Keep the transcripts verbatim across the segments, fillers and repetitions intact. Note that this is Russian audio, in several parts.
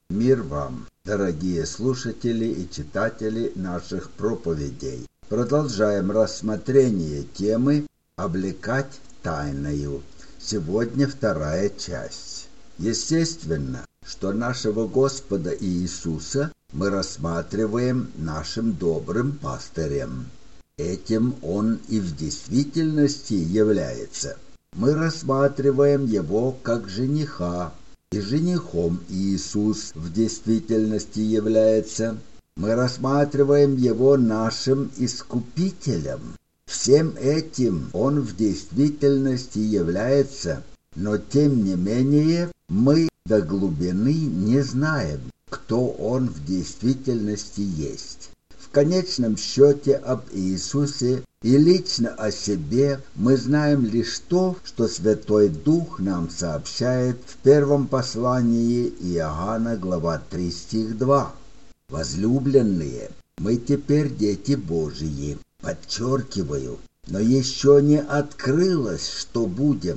Мир вам, дорогие слушатели и читатели наших проповедей. Продолжаем рассмотрение темы «Облекать тайною». Сегодня вторая часть. Естественно, что нашего Господа Иисуса мы рассматриваем нашим добрым пастырем. Этим Он и в действительности является. Мы рассматриваем Его как жениха, и женихом Иисус в действительности является. Мы рассматриваем Его нашим Искупителем. Всем этим Он в действительности является, но тем не менее мы до глубины не знаем, кто Он в действительности есть. В конечном счете об Иисусе и лично о себе мы знаем лишь то, что Святой Дух нам сообщает в первом послании Иоанна, глава три, стих два. Возлюбленные, мы теперь дети Божьи, подчеркиваю, но еще не открылось, что будем.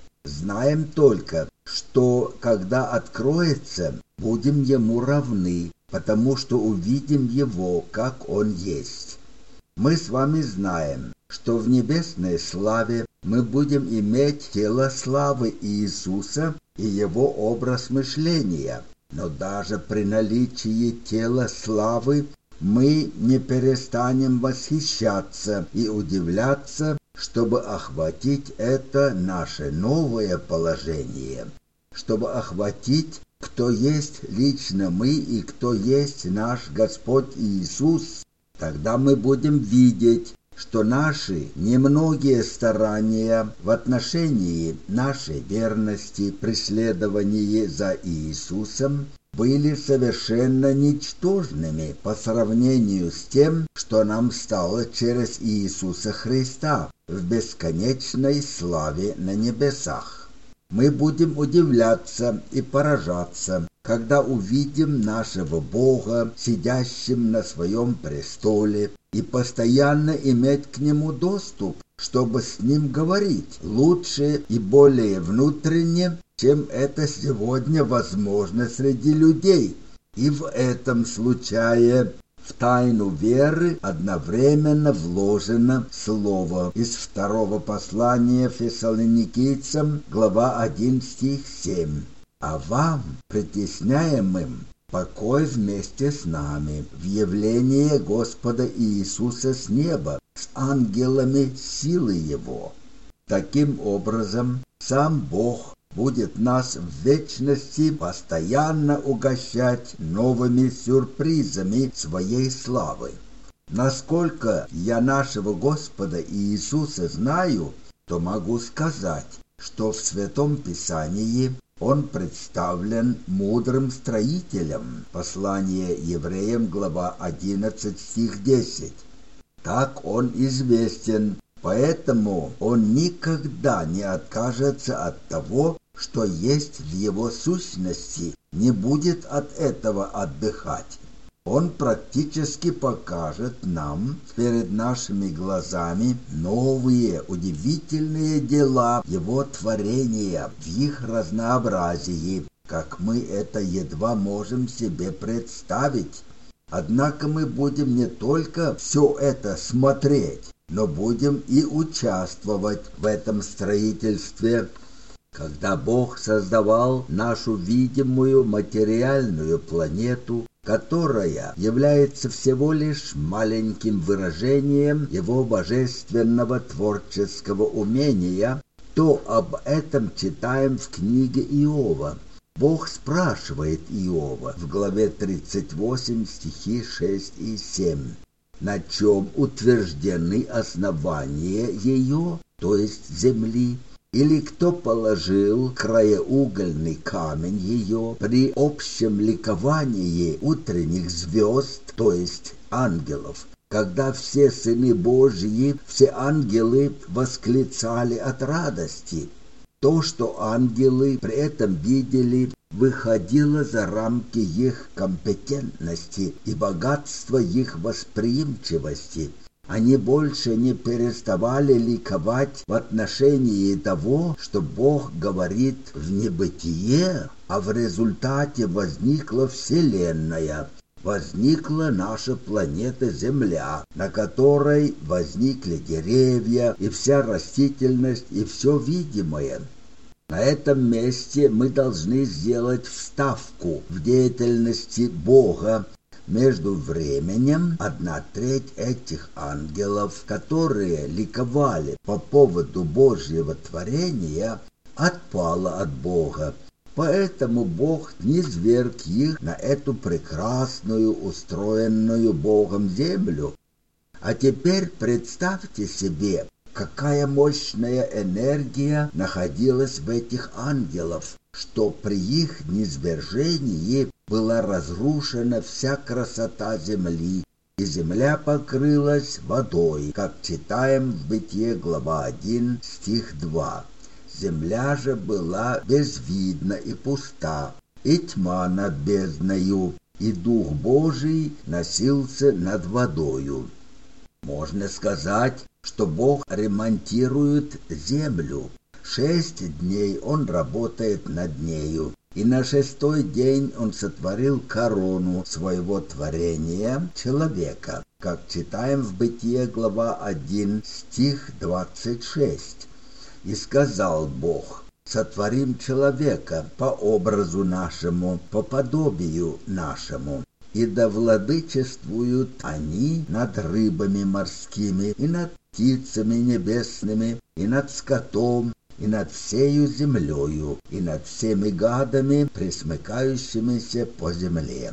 Знаем только, что когда откроется, будем Ему равны, потому что увидим Его, как Он есть. Мы с вами знаем, что в небесной славе мы будем иметь тело славы Иисуса и Его образ мышления, но даже при наличии тела славы мы не перестанем восхищаться и удивляться, чтобы охватить это наше новое положение, чтобы охватить, кто есть лично мы и кто есть наш Господь Иисус. Тогда мы будем видеть, что наши немногие старания в отношении нашей верности, преследовании за Иисусом были совершенно ничтожными по сравнению с тем, что нам стало через Иисуса Христа в бесконечной славе на небесах. Мы будем удивляться и поражаться, когда увидим нашего Бога, сидящим на своем престоле, и постоянно иметь к Нему доступ, чтобы с Ним говорить лучше и более внутренне, чем это сегодня возможно среди людей. И в этом случае в тайну веры одновременно вложено слово из второго послания Фессалоникийцам, глава один, стих семь. А вам, притесняемым, покой вместе с нами в явлении Господа Иисуса с неба, с ангелами силы Его. Таким образом, сам Бог будет нас в вечности постоянно угощать новыми сюрпризами своей славы. Насколько я нашего Господа Иисуса знаю, то могу сказать, что в Святом Писании Он представлен мудрым строителем. Послание Евреям, глава одиннадцать, стих десять. Так Он известен, поэтому Он никогда не откажется от того, что есть в Его сущности, не будет от этого отдыхать. Он практически покажет нам перед нашими глазами новые удивительные дела Его творения в их разнообразии, как мы это едва можем себе представить. Однако мы будем не только все это смотреть, но будем и участвовать в этом строительстве. Когда Бог создавал нашу видимую материальную планету, которая является всего лишь маленьким выражением Его божественного творческого умения, то об этом читаем в книге Иова. Бог спрашивает Иова в главе тридцать восемь, стихи шесть и семь. На чем утверждены основания ее, то есть земли, или кто положил краеугольный камень ее при общем ликовании утренних звезд, то есть ангелов, когда все сыны Божьи, все ангелы восклицали от радости. То, что ангелы при этом видели, выходило за рамки их компетентности и богатства их восприимчивости. Они больше не переставали ликовать в отношении того, что Бог говорит в небытие. а в результате возникла Вселенная. Возникла наша планета Земля, на которой возникли деревья и вся растительность и все видимое. На этом месте мы должны сделать вставку в деятельности Бога. Между временем одна треть этих ангелов, которые ликовали по поводу Божьего творения, отпала от Бога. Поэтому Бог низвергл их на эту прекрасную, устроенную Богом землю. А теперь представьте себе, какая мощная энергия находилась в этих ангелов, что при их низвержении была разрушена вся красота земли, и земля покрылась водой, как читаем в Бытие, глава один, стих два. Земля же была безвидна и пуста, и тьма над бездною, и Дух Божий носился над водою. Можно сказать, что Бог ремонтирует землю. Шесть дней Он работает над нею, и на шестой день Он сотворил корону своего творения, человека, как читаем в Бытие, глава один, стих двадцать шесть. И сказал Бог: сотворим человека по образу нашему, по подобию нашему, и да владычествуют они над рыбами морскими, и над птицами небесными, и над скотом, и над всею землею, и над всеми гадами, пресмыкающимися по земле.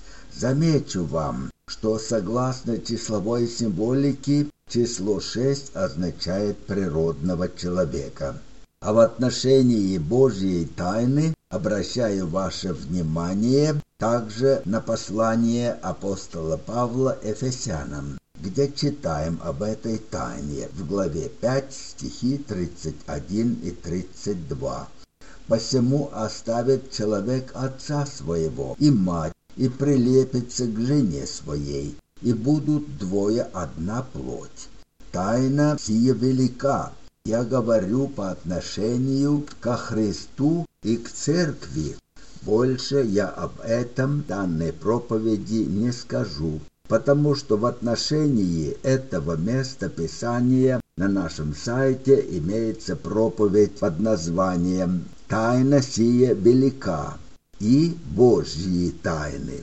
Замечу вам, что согласно числовой символике число шесть означает природного человека. А в отношении Божьей тайны обращаю ваше внимание также на послание апостола Павла Ефесянам, где читаем об этой тайне в главе пять, стихи тридцать один и тридцать два. «Посему оставит человек отца своего и мать, и прилепится к жене своей, и будут двое одна плоть. Тайна сия велика, я говорю по отношению ко Христу и к церкви. Больше я об этом в данной проповеди не скажу, потому что в отношении этого места Писания на нашем сайте имеется проповедь под названием «Тайна сия велика» и «Божьи тайны».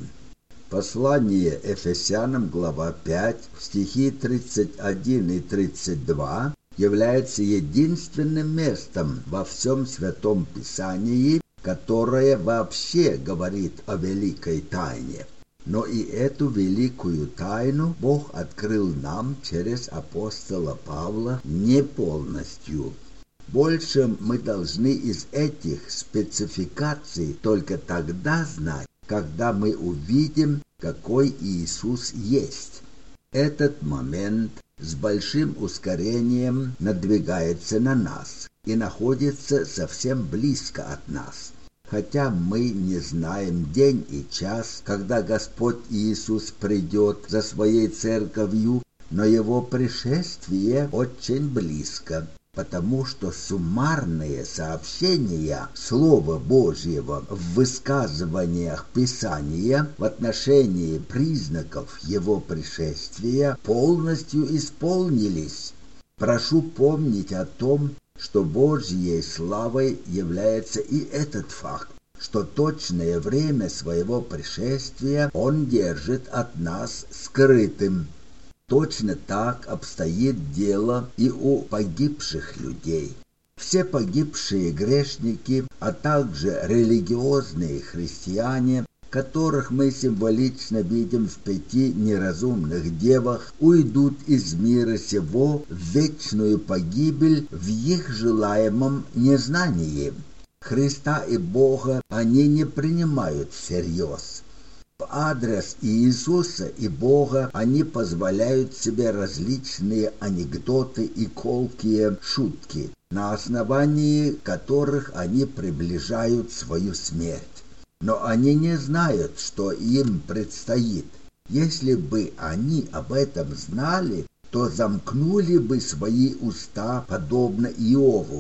Послание Ефесянам, глава пять, стихи тридцать один и тридцать два является единственным местом во всем Святом Писании, которое вообще говорит о великой тайне. Но и эту великую тайну Бог открыл нам через апостола Павла не полностью. Больше мы должны из этих спецификаций только тогда знать, когда мы увидим, какой Иисус есть. Этот момент с большим ускорением надвигается на нас и находится совсем близко от нас. Хотя мы не знаем день и час, когда Господь Иисус придет за Своей церковью, но Его пришествие очень близко, потому что суммарные сообщения Слова Божьего в высказываниях Писания в отношении признаков Его пришествия полностью исполнились. Прошу помнить о том, что Божьей славой является и этот факт, что точное время своего пришествия Он держит от нас скрытым. Точно так обстоит дело и у погибших людей. Все погибшие грешники, а также религиозные христиане, которых мы символично видим в пяти неразумных девах, уйдут из мира сего в вечную погибель в их желаемом незнании. Христа и Бога они не принимают всерьез. В адрес Иисуса и Бога они позволяют себе различные анекдоты и колкие шутки, на основании которых они приближают свою смерть. Но они не знают, что им предстоит. Если бы они об этом знали, то замкнули бы свои уста, подобно Иову,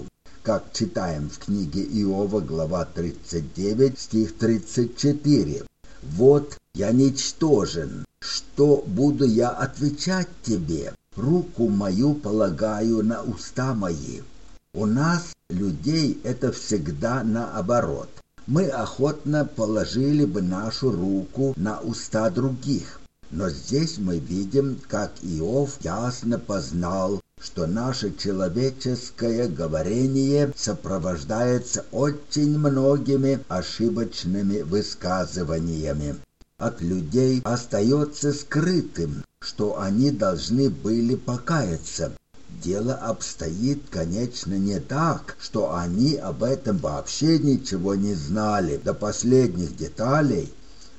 как читаем в книге Иова, глава тридцать девять, стих тридцать четыре. «Вот я ничтожен, что буду я отвечать тебе? Руку мою полагаю на уста мои». У нас, людей, это всегда наоборот. Мы охотно положили бы нашу руку на уста других. Но здесь мы видим, как Иов ясно познал, что наше человеческое говорение сопровождается очень многими ошибочными высказываниями. От людей остается скрытым, что они должны были покаяться. Дело обстоит, конечно, не так, что они об этом вообще ничего не знали до последних деталей.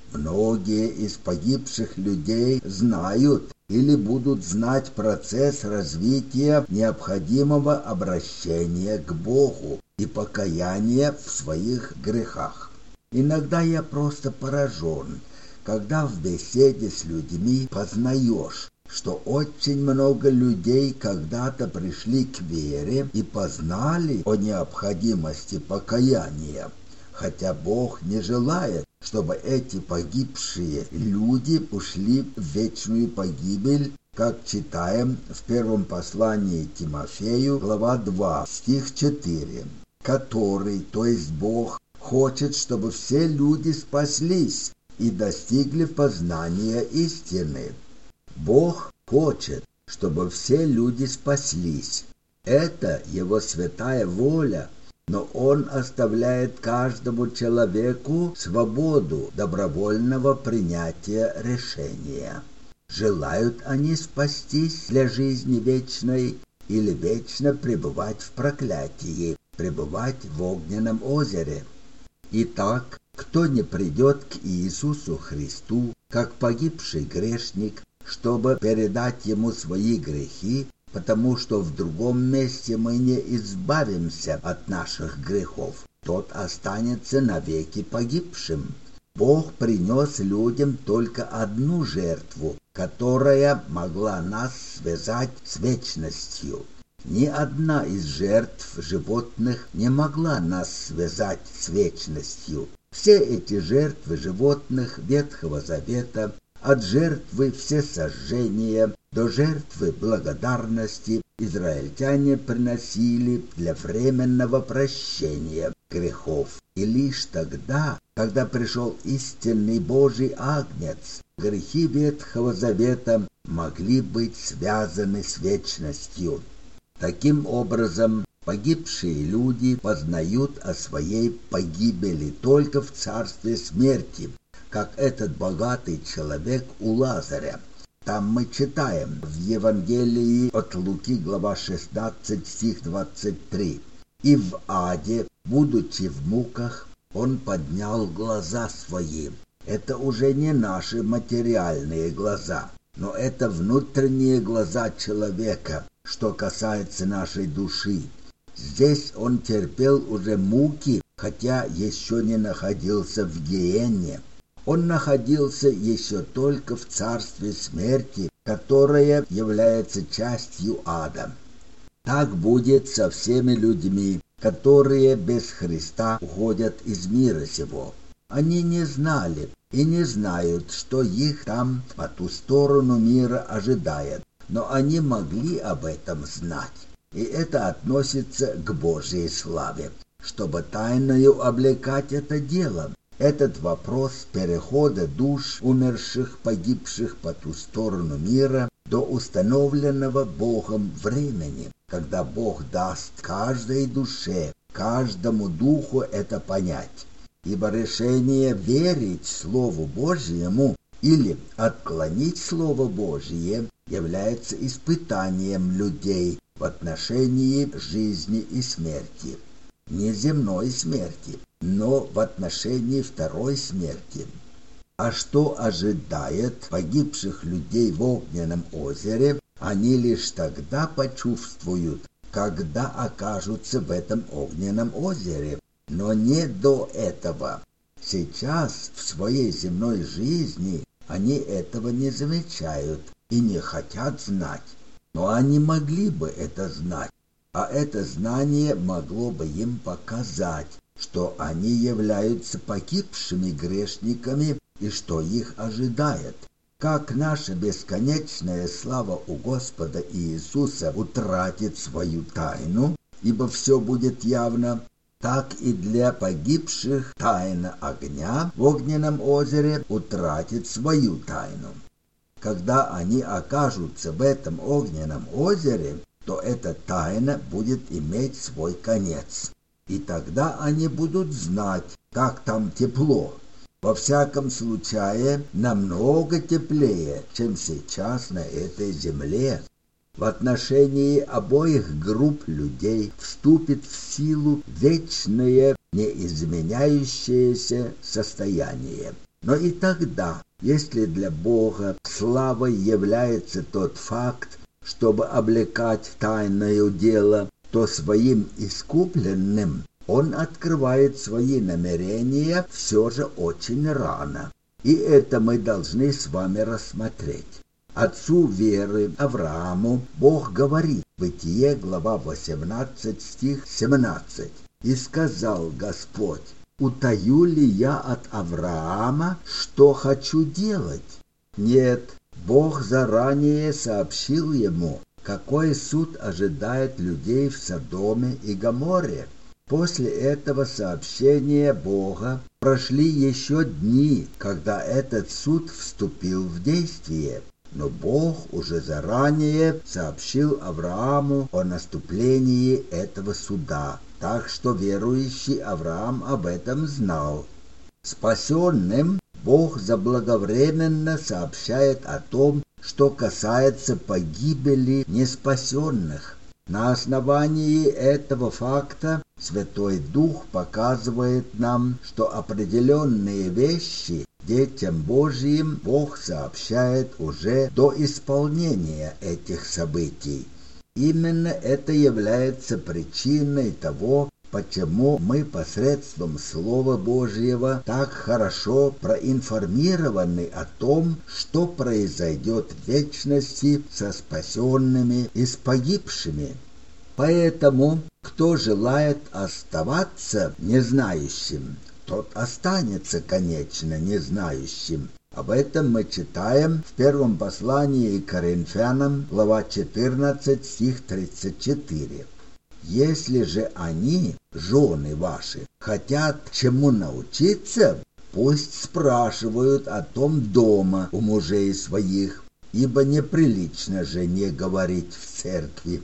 Многие из погибших людей знают или будут знать процесс развития необходимого обращения к Богу и покаяния в своих грехах. Иногда я просто поражен, когда в беседе с людьми познаешь, что очень много людей когда-то пришли к вере и познали о необходимости покаяния, хотя Бог не желает, чтобы эти погибшие люди ушли в вечную погибель, как читаем в первом послании Тимофею, глава два, стих четыре, который, то есть Бог, хочет, чтобы все люди спаслись и достигли познания истины. Бог хочет, чтобы все люди спаслись. Это Его святая воля, но Он оставляет каждому человеку свободу добровольного принятия решения. Желают они спастись для жизни вечной или вечно пребывать в проклятии, пребывать в огненном озере. Итак, кто не придет к Иисусу Христу, как погибший грешник, чтобы передать Ему свои грехи, потому что в другом месте мы не избавимся от наших грехов, тот останется навеки погибшим. Бог принес людям только одну жертву, которая могла нас связать с вечностью. Ни одна из жертв животных не могла нас связать с вечностью. Все эти жертвы животных Ветхого Завета, от жертвы всесожжения до жертвы благодарности, израильтяне приносили для временного прощения грехов. И лишь тогда, когда пришел истинный Божий Агнец, грехи Ветхого Завета могли быть связаны с вечностью. Таким образом, погибшие люди познают о своей погибели только в царстве смерти, как этот богатый человек у Лазаря. Там мы читаем в Евангелии от Луки, глава шестнадцать, стих двадцать три. «И в аде, будучи в муках, он поднял глаза свои». Это уже не наши материальные глаза, но это внутренние глаза человека, что касается нашей души. Здесь он терпел уже муки, хотя еще не находился в гиенне. Он находился еще только в царстве смерти, которое является частью ада. Так будет со всеми людьми, которые без Христа уходят из мира сего. Они не знали и не знают, что их там по ту сторону мира ожидает, но они могли об этом знать. И это относится к Божьей славе, чтобы тайною облекать это дело. Этот вопрос перехода душ умерших, погибших по ту сторону мира до установленного Богом времени, когда Бог даст каждой душе, каждому духу это понять. Ибо решение верить Слову Божьему или отклонить Слово Божье является испытанием людей в отношении жизни и смерти. Не земной смерти, но в отношении второй смерти. А что ожидает погибших людей в огненном озере, они лишь тогда почувствуют, когда окажутся в этом огненном озере, но не до этого. Сейчас в своей земной жизни они этого не замечают и не хотят знать, но они могли бы это знать. а это знание могло бы им показать, что они являются погибшими грешниками и что их ожидает. Как наша бесконечная слава у Господа Иисуса утратит свою тайну, ибо все будет явно, так и для погибших тайна огня в огненном озере утратит свою тайну. Когда они окажутся в этом огненном озере, то эта тайна будет иметь свой конец. И тогда они будут знать, как там тепло. Во всяком случае, намного теплее, чем сейчас на этой земле. В отношении обоих групп людей вступит в силу вечное, неизменяющееся состояние. Но и тогда, если для Бога славой является тот факт, чтобы облекать тайное дело, то своим искупленным он открывает свои намерения все же очень рано. И это мы должны с вами рассмотреть. Отцу веры Аврааму Бог говорит, Бытие, глава восемнадцать, стих семнадцать. «И сказал Господь, утаю ли я от Авраама, что хочу делать? Нет, Бог заранее сообщил ему, какой суд ожидает людей в Содоме и Гоморре. После этого сообщения Бога прошли еще дни, когда этот суд вступил в действие. Но Бог уже заранее сообщил Аврааму о наступлении этого суда, так что верующий Авраам об этом знал. Спасенным Бог заблаговременно сообщает о том, что касается погибели неспасенных. На основании этого факта Святой Дух показывает нам, что определенные вещи детям Божьим Бог сообщает уже до исполнения этих событий. Именно это является причиной того, почему мы посредством Слова Божьего так хорошо проинформированы о том, что произойдет в вечности со спасенными и с погибшими. Поэтому, кто желает оставаться незнающим, тот останется, конечно, незнающим. Об этом мы читаем в первом послании к Коринфянам, глава четырнадцать, стих тридцать четыре. Если же они, жены ваши, хотят чему научиться, пусть спрашивают о том дома у мужей своих, ибо неприлично жене говорить в церкви.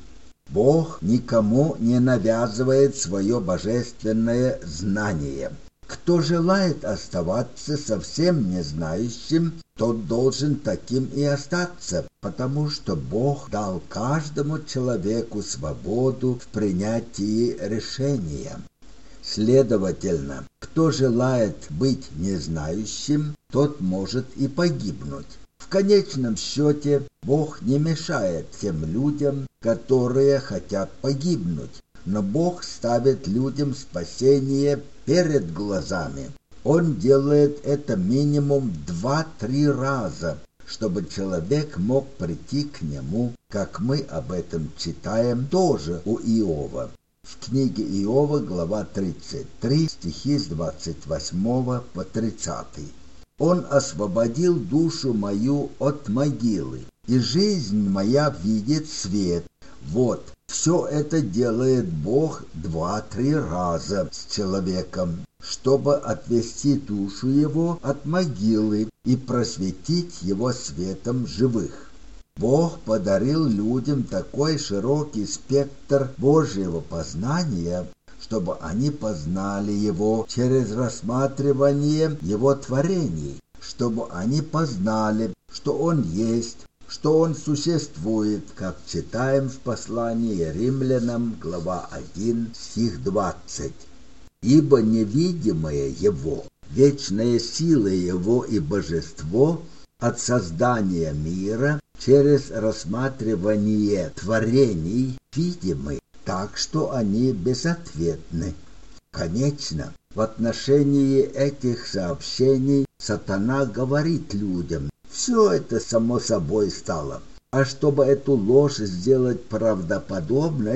Бог никому не навязывает свое божественное знание. Кто желает оставаться совсем незнающим, тот должен таким и остаться, потому что Бог дал каждому человеку свободу в принятии решения. Следовательно, кто желает быть незнающим, тот может и погибнуть. В конечном счете, Бог не мешает тем людям, которые хотят погибнуть, но Бог ставит людям спасение перед глазами. Он делает это минимум два-три раза, чтобы человек мог прийти к нему, как мы об этом читаем тоже у Иова. В книге Иова, глава тридцать три, стихи с двадцать восьмого по тридцатый. «Он освободил душу мою от могилы, и жизнь моя видит свет. Вот, все это делает Бог два-три раза с человеком, чтобы отвести душу его от могилы и просветить его светом живых». Бог подарил людям такой широкий спектр Божьего познания, чтобы они познали Его через рассматривание Его творений, чтобы они познали, что Он есть, что Он существует, как читаем в послании Римлянам, глава один, стих двадцать. «Ибо невидимое Его, вечная сила Его и божество от создания мира через рассматривание творений видимы, так что они безответны». Конечно, в отношении этих сообщений сатана говорит людям: все это само собой стало. А чтобы эту ложь сделать правдоподобной,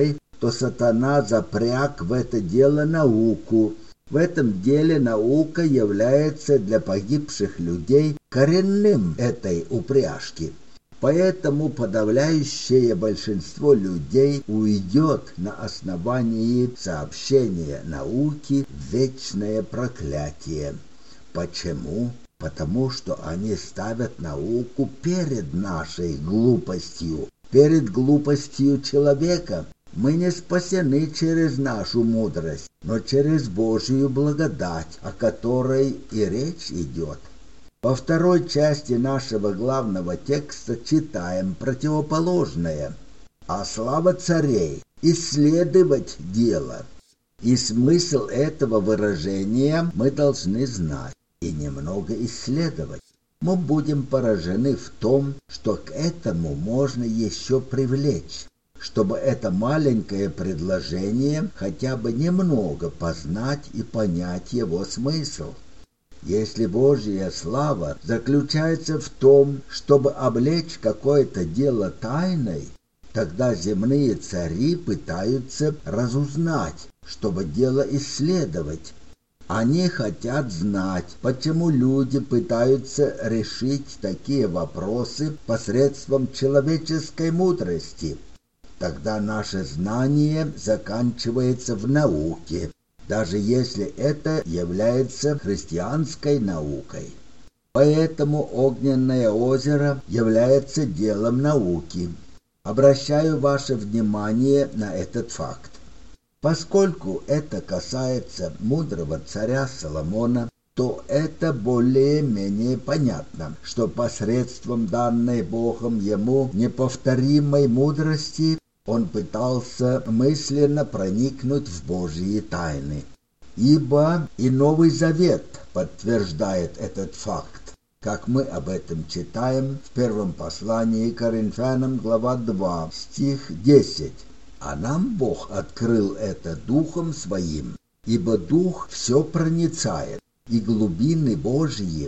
то сатана запряг в это дело науку. В этом деле наука является для погибших людей коренным этой упряжки. Поэтому подавляющее большинство людей уйдет на основании сообщения науки в вечное проклятие. Почему? Потому что они ставят науку перед нашей глупостью, перед глупостью человека. Мы не спасены через нашу мудрость, но через Божию благодать, о которой и речь идет. Во второй части нашего главного текста читаем противоположное. А слава царей – исследовать дело. И смысл этого выражения мы должны знать и немного исследовать. Мы будем поражены в том, что к этому можно еще привлечь, чтобы это маленькое предложение хотя бы немного познать и понять его смысл. Если Божья слава заключается в том, чтобы облечь какое-то дело тайной, тогда земные цари пытаются разузнать, чтобы дело исследовать. Они хотят знать, почему люди пытаются решить такие вопросы посредством человеческой мудрости. Тогда наше знание заканчивается в науке, даже если это является христианской наукой. Поэтому огненное озеро является делом науки. Обращаю ваше внимание на этот факт. Поскольку это касается мудрого царя Соломона, то это более-менее понятно, что посредством данной Богом ему неповторимой мудрости он пытался мысленно проникнуть в Божьи тайны. Ибо и Новый Завет подтверждает этот факт, как мы об этом читаем в первом послании к Коринфянам, глава два, стих десять. А нам Бог открыл это Духом Своим, ибо Дух все проницает, и глубины Божьи.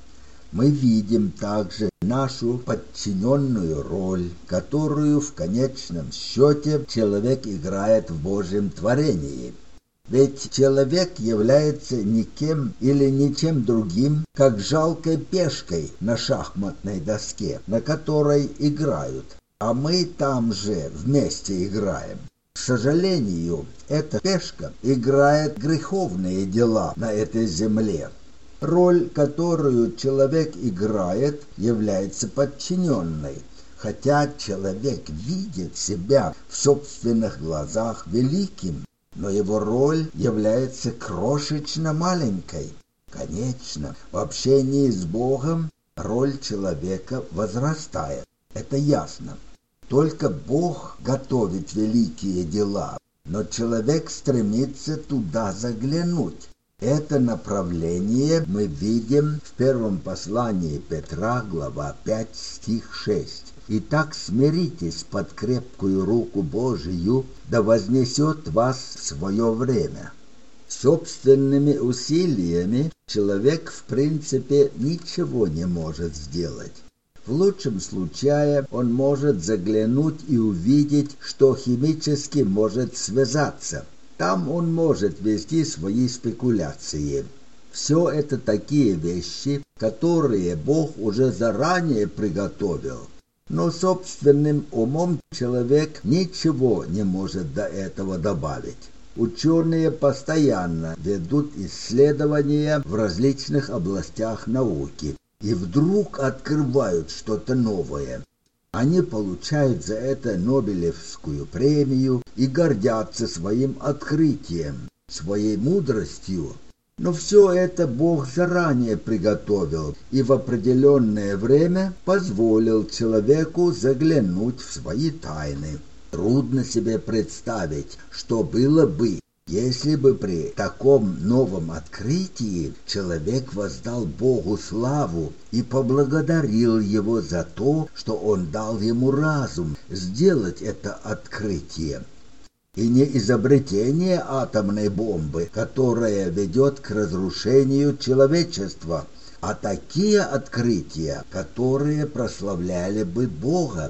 Мы видим также нашу подчиненную роль, которую в конечном счете человек играет в Божьем творении. Ведь человек является никем или ничем другим, как жалкой пешкой на шахматной доске, на которой играют, а мы там же вместе играем. К сожалению, эта пешка играет греховные дела на этой земле. Роль, которую человек играет, является подчиненной, хотя человек видит себя в собственных глазах великим, но его роль является крошечно маленькой. Конечно, в общении с Богом роль человека возрастает, это ясно. Только Бог готовит великие дела, но человек стремится туда заглянуть. Это направление мы видим в первом послании Петра, глава пять, стих шесть. «Итак, смиритесь под крепкую руку Божию, да вознесет вас в свое время». Собственными усилиями человек в принципе ничего не может сделать. В лучшем случае он может заглянуть и увидеть, что химически может связаться. Там он может вести свои спекуляции. Все это такие вещи, которые Бог уже заранее приготовил. Но собственным умом человек ничего не может до этого добавить. Ученые постоянно ведут исследования в различных областях науки и вдруг открывают что-то новое. Они получают за это Нобелевскую премию и гордятся своим открытием, своей мудростью. Но все это Бог заранее приготовил и в определенное время позволил человеку заглянуть в свои тайны. Трудно себе представить, что было бы, если бы при таком новом открытии человек воздал Богу славу и поблагодарил Его за то, что Он дал ему разум сделать это открытие. И не изобретение атомной бомбы, которая ведет к разрушению человечества, а такие открытия, которые прославляли бы Бога. В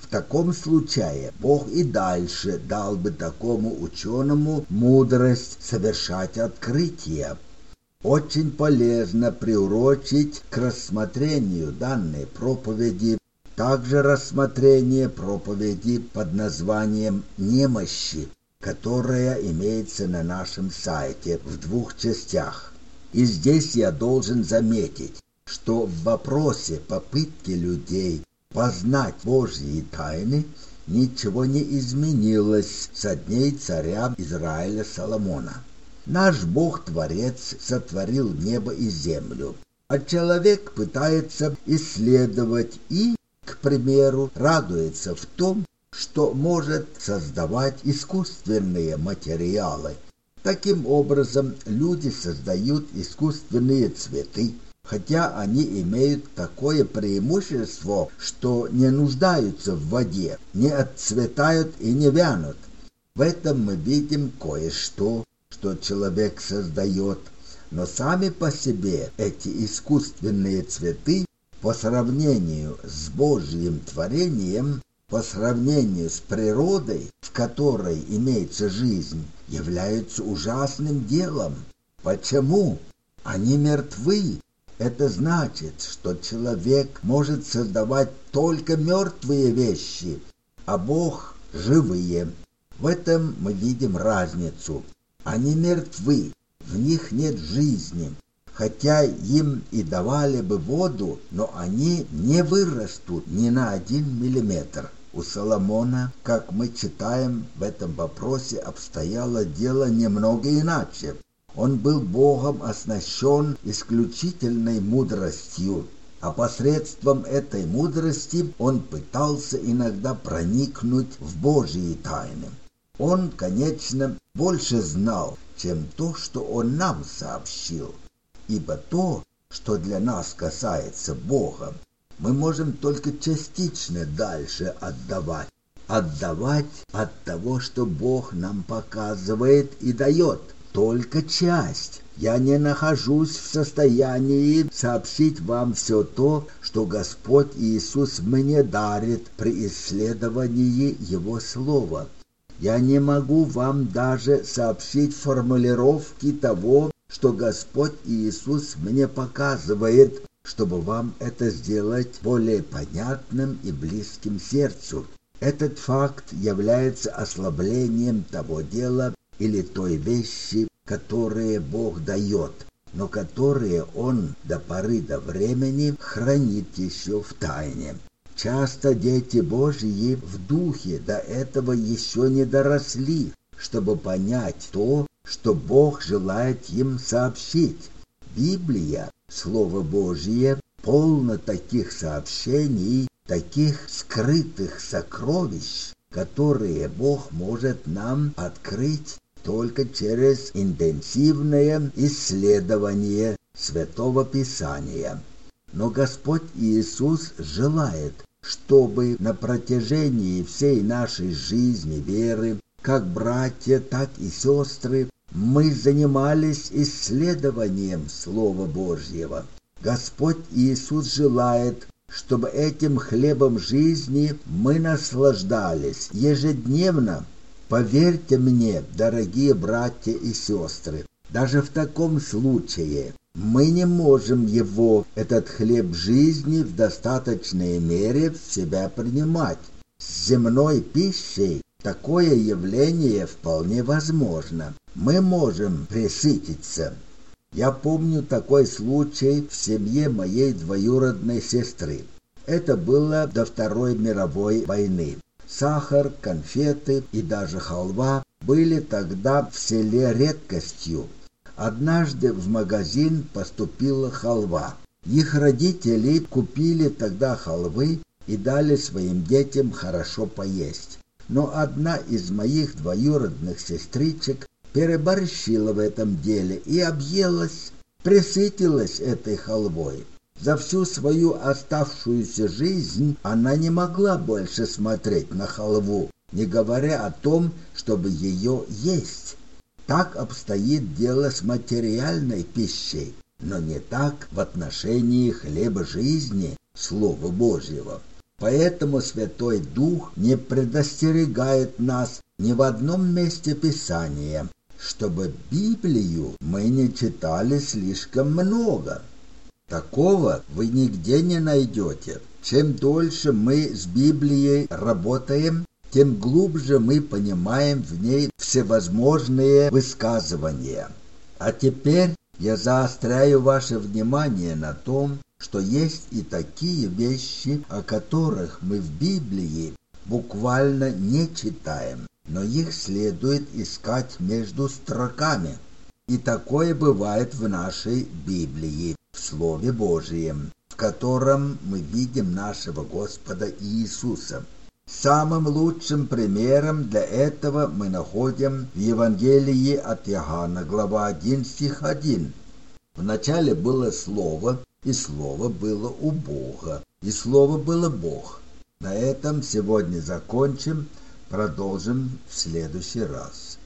В таком случае Бог и дальше дал бы такому ученому мудрость совершать открытия. Очень полезно приурочить к рассмотрению данной проповеди также рассмотрение проповеди под названием «Немощи», которая имеется на нашем сайте в двух частях. И здесь я должен заметить, что в вопросе попытки людей познать Божьи тайны ничего не изменилось со дней царя Израиля Соломона. Наш Бог-творец сотворил небо и землю, а человек пытается исследовать и, к примеру, радуется в том, что может создавать искусственные материалы. Таким образом, люди создают искусственные цветы, хотя они имеют такое преимущество, что не нуждаются в воде, не отцветают и не вянут. В этом мы видим кое-что, что человек создает, но сами по себе эти искусственные цветы по сравнению с Божьим творением, по сравнению с природой, в которой имеется жизнь, являются ужасным делом. Почему? Они мертвы. Это значит, что человек может создавать только мертвые вещи, а Бог – живые. В этом мы видим разницу. Они мертвы, в них нет жизни. Хотя им и давали бы воду, но они не вырастут ни на один миллиметр. У Соломона, как мы читаем, в этом вопросе обстояло дело немного иначе. Он был Богом оснащен исключительной мудростью, а посредством этой мудрости он пытался иногда проникнуть в Божьи тайны. Он, конечно, больше знал, чем то, что он нам сообщил. Ибо то, что для нас касается Бога, мы можем только частично дальше отдавать. Отдавать от того, что Бог нам показывает и дает, только часть. Я не нахожусь в состоянии сообщить вам все то, что Господь Иисус мне дарит при исследовании Его Слова. Я не могу вам даже сообщить формулировки того, что Господь Иисус мне показывает, чтобы вам это сделать более понятным и близким сердцу. Этот факт является ослаблением того дела или той вещи, которые Бог дает, но которые Он до поры до времени хранит еще в тайне. Часто дети Божьи в духе до этого еще не доросли, чтобы понять то, что Бог желает им сообщить. Библия, Слово Божье, полно таких сообщений, таких скрытых сокровищ, которые Бог может нам открыть только через интенсивное исследование Святого Писания. Но Господь Иисус желает, чтобы на протяжении всей нашей жизни веры, как братья, так и сестры, мы занимались исследованием Слова Божьего. Господь Иисус желает, чтобы этим хлебом жизни мы наслаждались ежедневно. Поверьте мне, дорогие братья и сестры, даже в таком случае мы не можем его, этот хлеб жизни, в достаточной мере в себя принимать. С земной пищей такое явление вполне возможно. Мы можем пресытиться. Я помню такой случай в семье моей двоюродной сестры. Это было до Второй мировой войны. Сахар, конфеты и даже халва были тогда в селе редкостью. Однажды в магазин поступила халва. Их родители купили тогда халвы и дали своим детям хорошо поесть. Но одна из моих двоюродных сестричек переборщила в этом деле и объелась, пресытилась этой халвой. За всю свою оставшуюся жизнь она не могла больше смотреть на халву, не говоря о том, чтобы ее есть. Так обстоит дело с материальной пищей, но не так в отношении хлеба жизни, Слова Божьего. Поэтому Святой Дух не предостерегает нас ни в одном месте Писания, чтобы Библию мы не читали слишком много. Такого вы нигде не найдете. Чем дольше мы с Библией работаем, тем глубже мы понимаем в ней всевозможные высказывания. А теперь я заостряю ваше внимание на том, что есть и такие вещи, о которых мы в Библии буквально не читаем, но их следует искать между строками. И такое бывает в нашей Библии, в Слове Божьем, в котором мы видим нашего Господа Иисуса. Самым лучшим примером для этого мы находим в Евангелии от Иоанна, глава один, стих один. «Вначале было Слово, и Слово было у Бога, и Слово было Бог». На этом сегодня закончим, продолжим в следующий раз.